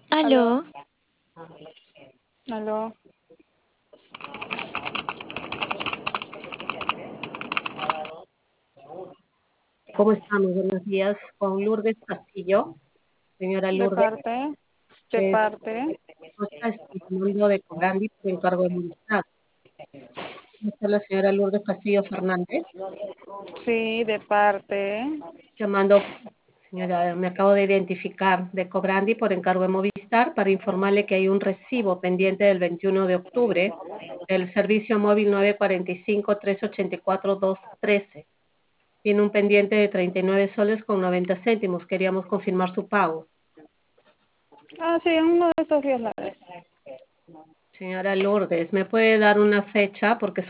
Aló, Aló, aló, ¿Cómo estamos? Buenos días. Con Lourdes Castillo. Señora de Lourdes, parte, de eh, parte, estoy llamando de Cobrandi por encargo de Movistar. Esta es la señora Lourdes Castillo Fernández. sí, de parte. Llamando, señora, me acabo de identificar de Cobrandi por encargo de Movistar para informarle que hay un recibo pendiente del 21 de octubre del servicio móvil 945-384-213. Tiene un pendiente de 39 soles con 90 céntimos. Queríamos confirmar su pago. Ah, sí, en uno de estos días la vez. Señora Lourdes, ¿me puede dar una fecha? Porque